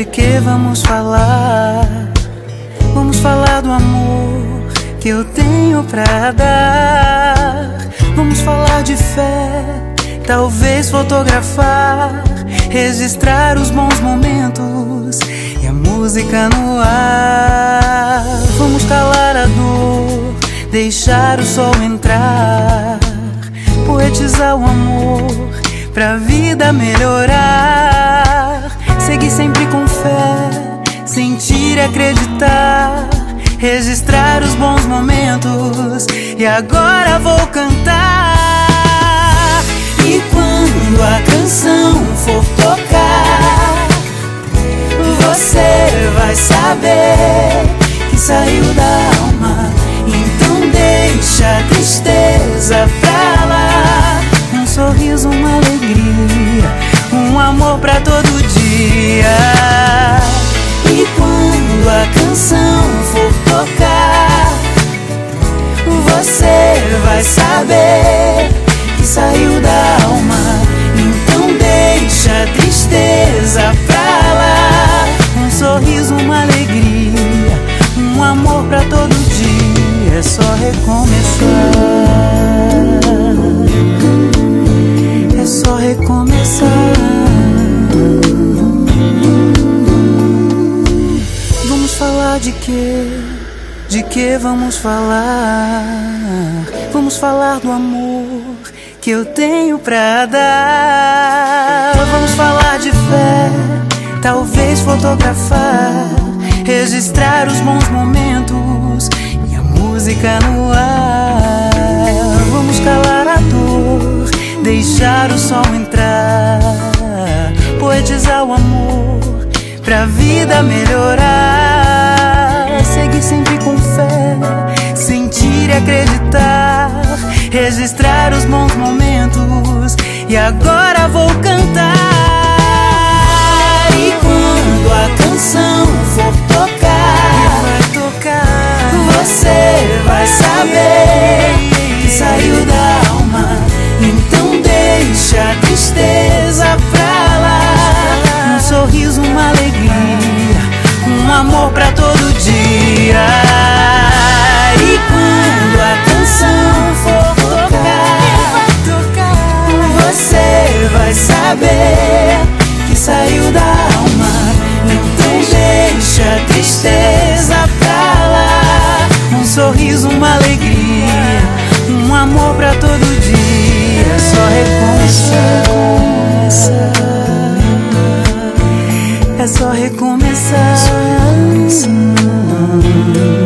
que vamos falar? Vamos falar do amor que eu tenho pra dar. Vamos falar de fé, talvez fotografar, registrar os bons momentos e a música no ar. Vamos calar a dor, deixar o sol entrar, poetizar o amor pra vida melhorar. Seguir sempre com fé, sentir e acreditar, registrar os bons momentos. E agora vou cantar. E quando a canção for tocar, você vai saber que saiu da alma. Então deixa a tristeza pra lá. Um sorriso, uma alegria, um amor pra todo dia. E quando a canção for tocar, você vai saber que saiu da alma. Então deixa a tristeza pra lá. Um sorriso, uma alegria, um amor pra todo dia. É só recomeçar, é só recomeçar. Vamos falar de quê? De que vamos falar? Vamos falar do amor que eu tenho pra dar. Vamos falar de fé, talvez fotografar, registrar os bons momentos e a música no ar. Vamos calar a dor, deixar o sol entrar, poetizar o amor pra vida melhorar. Seguir sempre com fé, sentir e acreditar, registrar os bons momentos. E agora vou cantar. E quando a canção for tocar, você vai saber que saiu da alma. Então deixa a tristeza pra lá. Um sorriso, uma alegria, um amor pra todo dia. E quando a canção for tocar, você vai saber que saiu da alma. Então deixa a tristeza pra lá. Um sorriso, uma alegria, um amor pra todo dia. É só recomeçar, é só recomeçar.